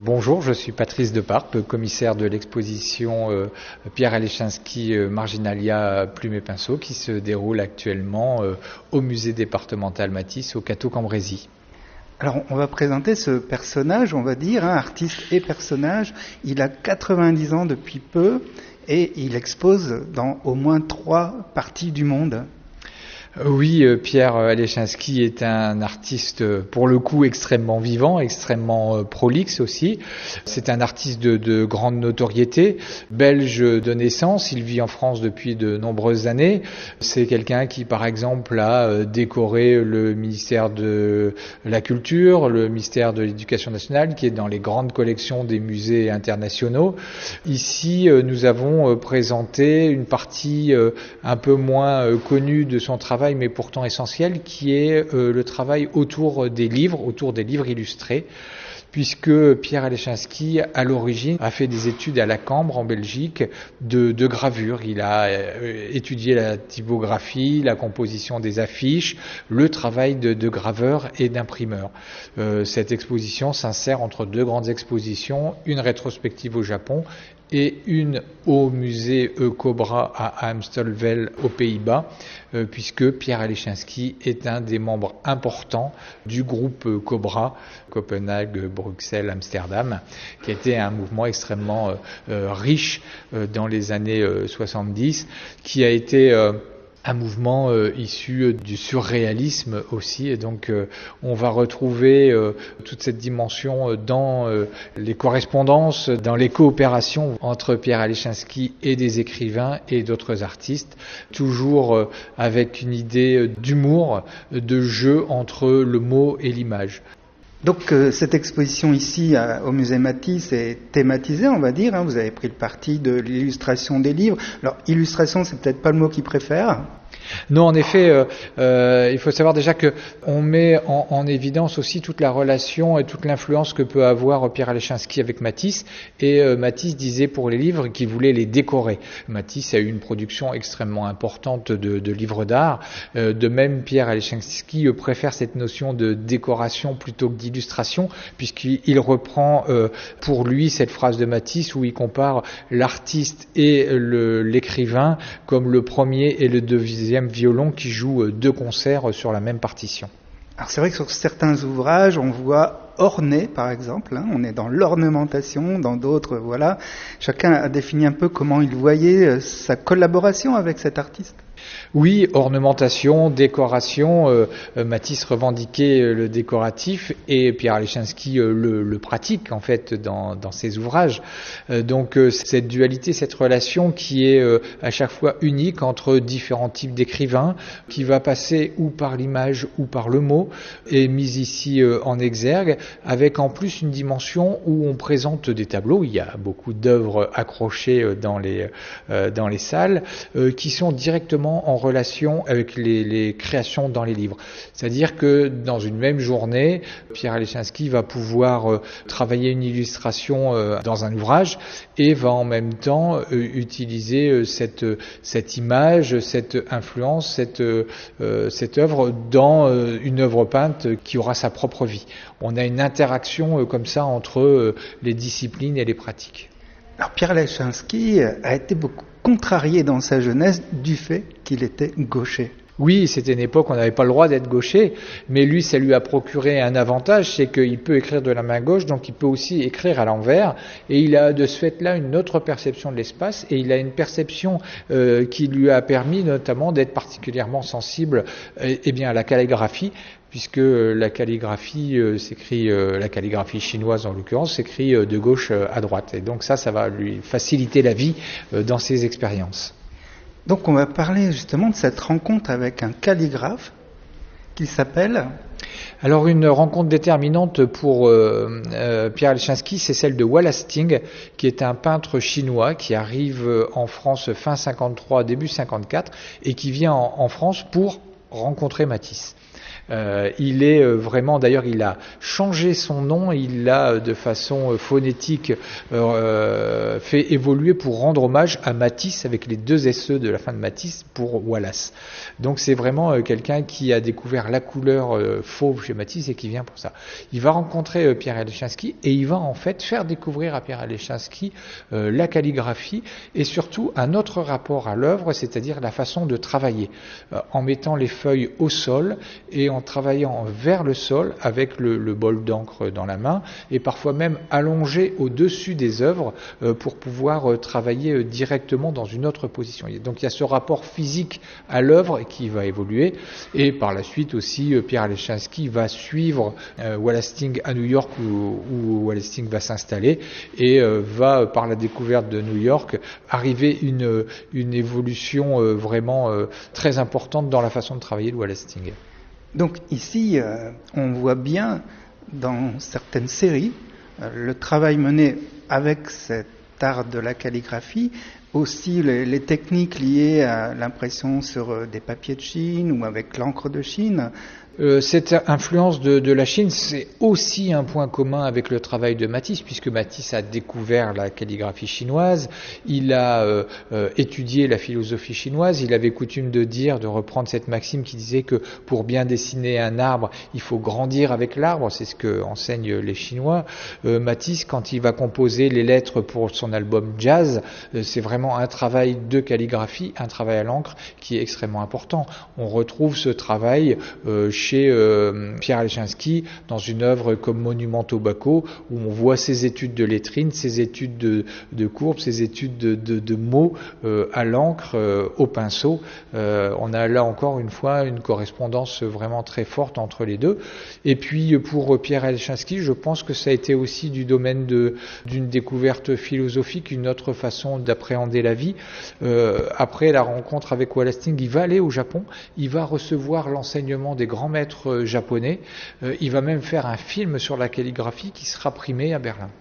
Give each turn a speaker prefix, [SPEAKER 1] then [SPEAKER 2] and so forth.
[SPEAKER 1] Bonjour, je suis Patrice Deparpe, commissaire de l'exposition Pierre Alechinski Marginalia Plume et Pinceau qui se déroule actuellement au musée départemental Matisse au Cateau-Cambrésis.
[SPEAKER 2] Alors on va présenter ce personnage, on va dire, artiste et personnage. Il a 90 ans depuis peu et il expose dans au moins 3 parties du monde.
[SPEAKER 1] Oui, Pierre Alechinski est un artiste pour le coup extrêmement vivant, extrêmement prolixe aussi. C'est un artiste de grande notoriété, belge de naissance, il vit en France depuis de nombreuses années. C'est quelqu'un qui par exemple a décoré le ministère de la Culture, le ministère de l'Éducation nationale qui est dans les grandes collections des musées internationaux. Ici, nous avons présenté une partie un peu moins connue de son travail mais pourtant essentiel, qui est le travail autour des livres illustrés, puisque Pierre Alechinski, à l'origine, a fait des études à la Cambre, en Belgique, de gravure. Il a étudié la typographie, la composition des affiches, le travail de graveur et d'imprimeur. Cette exposition s'insère entre 2 grandes expositions, une rétrospective au Japon et une au musée Cobra à Amstelveen aux Pays-Bas, puisque Pierre Alechinski est un des membres importants du groupe Cobra, Copenhague, Bruxelles, Amsterdam, qui était un mouvement extrêmement riche dans les années 70, qui a été un mouvement issu du surréalisme aussi, et donc on va retrouver toute cette dimension dans les correspondances, dans les coopérations entre Pierre Alechinski et des écrivains et d'autres artistes, toujours avec une idée d'humour, de jeu entre le mot et l'image.
[SPEAKER 2] Donc cette exposition ici au musée Matisse est thématisée, on va dire. Vous avez pris le parti de l'illustration des livres. Alors illustration, c'est peut-être pas le mot qu'il préfère.
[SPEAKER 1] Non, en effet, il faut savoir déjà que on met en évidence aussi toute la relation et toute l'influence que peut avoir Pierre Alechinski avec Matisse. Et Matisse disait pour les livres qu'il voulait les décorer. Matisse a eu une production extrêmement importante de livres d'art. De même, Pierre Alechinski préfère cette notion de décoration plutôt que d'illustration, puisqu'il reprend pour lui cette phrase de Matisse où il compare l'artiste et l'écrivain comme le premier et le deuxième violon qui jouent 2 concerts sur la même partition.
[SPEAKER 2] Alors c'est vrai que sur certains ouvrages, on voit orner, par exemple. On est dans l'ornementation, dans d'autres, voilà. Chacun a défini un peu comment il voyait sa collaboration avec cet artiste.
[SPEAKER 1] Oui, ornementation, décoration, Matisse revendiquait le décoratif et Pierre Alechinski le pratique en fait dans ses ouvrages. Donc cette dualité, cette relation qui est à chaque fois unique entre différents types d'écrivains, qui va passer ou par l'image ou par le mot, est mise ici en exergue, avec en plus une dimension où on présente des tableaux. Il y a beaucoup d'œuvres accrochées dans les salles qui sont directement en relation avec les créations dans les livres. C'est-à-dire que dans une même journée, Pierre Alechinski va pouvoir travailler une illustration dans un ouvrage et va en même temps utiliser cette image, cette influence, cette œuvre dans une œuvre peinte qui aura sa propre vie. On a une interaction comme ça entre les disciplines et les pratiques.
[SPEAKER 2] Alors Pierre Alechinski a été beaucoup contrarié dans sa jeunesse du fait qu'il était gaucher.
[SPEAKER 1] Oui, c'était une époque où on n'avait pas le droit d'être gaucher, mais lui, ça lui a procuré un avantage, c'est qu'il peut écrire de la main gauche, donc il peut aussi écrire à l'envers, et il a de ce fait-là une autre perception de l'espace, et il a une perception qui lui a permis notamment d'être particulièrement sensible à la calligraphie, puisque la calligraphie s'écrit, la calligraphie chinoise en l'occurrence, s'écrit de gauche à droite, et donc ça va lui faciliter la vie dans ses expériences.
[SPEAKER 2] Donc on va parler justement de cette rencontre avec un calligraphe qui s'appelle...
[SPEAKER 1] Alors une rencontre déterminante pour Pierre Alechinski, c'est celle de Wallace Sting, qui est un peintre chinois qui arrive en France fin 53, début 54, et qui vient en France pour rencontrer Matisse. Il est vraiment, d'ailleurs, il a changé son nom, il l'a de façon phonétique fait évoluer pour rendre hommage à Matisse, avec les 2 SE de la fin de Matisse pour Wallace. Donc c'est vraiment quelqu'un qui a découvert la couleur fauve chez Matisse et qui vient pour ça. Il va rencontrer Pierre Alechinsky et il va en fait faire découvrir à Pierre Alechinsky la calligraphie et surtout un autre rapport à l'œuvre, c'est-à-dire la façon de travailler, en mettant les feuilles au sol et en travaillant vers le sol avec le bol d'encre dans la main et parfois même allongé au-dessus des œuvres pour pouvoir travailler directement dans une autre position. Donc il y a ce rapport physique à l'œuvre qui va évoluer et par la suite aussi Pierre Alechinsky va suivre Wallace Sting à New York où Wallace Sting va s'installer et va par la découverte de New York arriver une évolution vraiment très importante dans la façon de travailler de Wallace Sting.
[SPEAKER 2] Donc ici, on voit bien dans certaines séries le travail mené avec cet art de la calligraphie, aussi les techniques liées à l'impression sur des papiers de Chine ou avec l'encre de Chine.
[SPEAKER 1] Cette influence de la Chine, c'est aussi un point commun avec le travail de Matisse, puisque Matisse a découvert la calligraphie chinoise, il a étudié la philosophie chinoise, il avait coutume de reprendre cette maxime qui disait que pour bien dessiner un arbre, il faut grandir avec l'arbre, c'est ce que enseignent les Chinois. Matisse, quand il va composer les lettres pour son album Jazz, c'est vraiment un travail de calligraphie, un travail à l'encre qui est extrêmement important. On retrouve ce travail chez Pierre Alechinsky dans une œuvre comme Monumento Bacco où on voit ses études de lettrine, ses études de courbes, ses études de mots à l'encre, au pinceau. On a là encore une fois une correspondance vraiment très forte entre les deux. Et puis pour Pierre Alechinsky, je pense que ça a été aussi du domaine d'une découverte philosophique, une autre façon d'appréhender la vie. Après la rencontre avec Wallace Sting, il va aller au Japon, il va recevoir l'enseignement des grands maîtres japonais, il va même faire un film sur la calligraphie qui sera primé à Berlin.